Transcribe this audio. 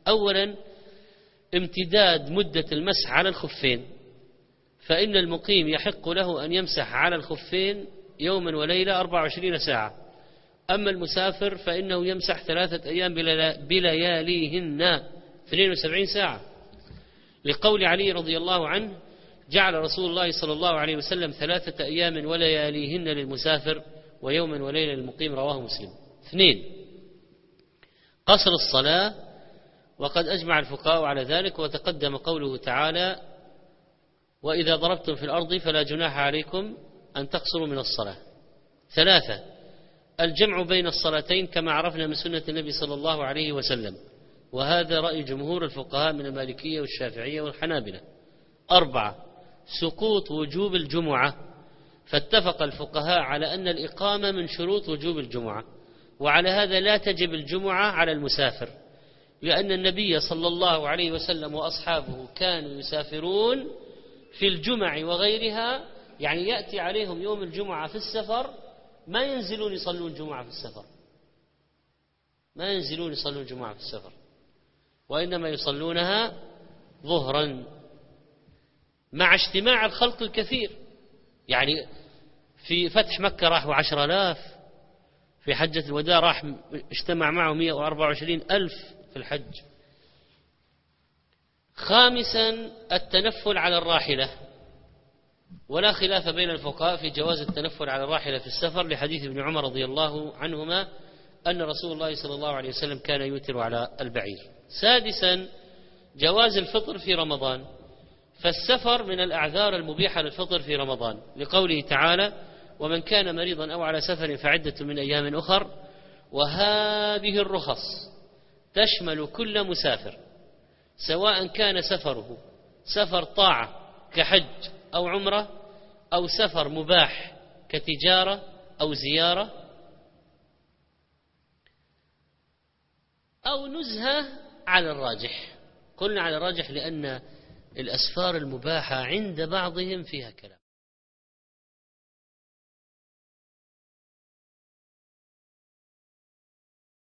أولا امتداد مدة المسح على الخفين، فإن المقيم يحق له أن يمسح على الخفين يوما وليلة 24 ساعة، أما المسافر فإنه يمسح 3 أيام بلياليهن 72 ساعة، لقول علي رضي الله عنه: جعل رسول الله صلى الله عليه وسلم 3 أيام ولياليهن للمسافر ويوما وليلة للمقيم، رواه مسلم. 2 قصر الصلاة، وقد أجمع الفقهاء على ذلك، وتقدم قوله تعالى: وإذا ضربتم في الأرض فلا جناح عليكم أن تقصروا من الصلاة. 3 الجمع بين الصلاتين كما عرفنا من سنة النبي صلى الله عليه وسلم، وهذا رأي جمهور الفقهاء من المالكية والشافعية والحنابلة. 4 سقوط وجوب الجمعة، فاتفق الفقهاء على أن الإقامة من شروط وجوب الجمعة، وعلى هذا لا تجب الجمعة على المسافر، لأن النبي صلى الله عليه وسلم وأصحابه كانوا يسافرون في الجمع وغيرها، يعني يأتي عليهم يوم الجمعة في السفر ما ينزلون يصلون الجمعة في السفر، ما ينزلون يصلون الجمعة في السفر، وإنما يصلونها ظهرا، مع اجتماع الخلق الكثير. يعني في فتح مكة راحوا 10,000، في حجة الوداع راح اجتمع معه 124,000 في الحج. 5 التنفل على الراحلة، ولا خلاف بين الفقهاء في جواز التنفل على الراحلة في السفر، لحديث ابن عمر رضي الله عنهما أن رسول الله صلى الله عليه وسلم كان يوتر على البعير. 6 جواز الفطر في رمضان، فالسفر من الأعذار المبيحة للفطر في رمضان، لقوله تعالى: ومن كان مريضا أو على سفر فعدة من أيام أخر. وهذه الرخص تشمل كل مسافر، سواء كان سفره سفر طاعة كحج أو عمرة، أو سفر مباح كتجارة أو زيارة، أو نزهة على الراجح. قلنا على الراجح لأن الأسفار المباحة عند بعضهم فيها كلام.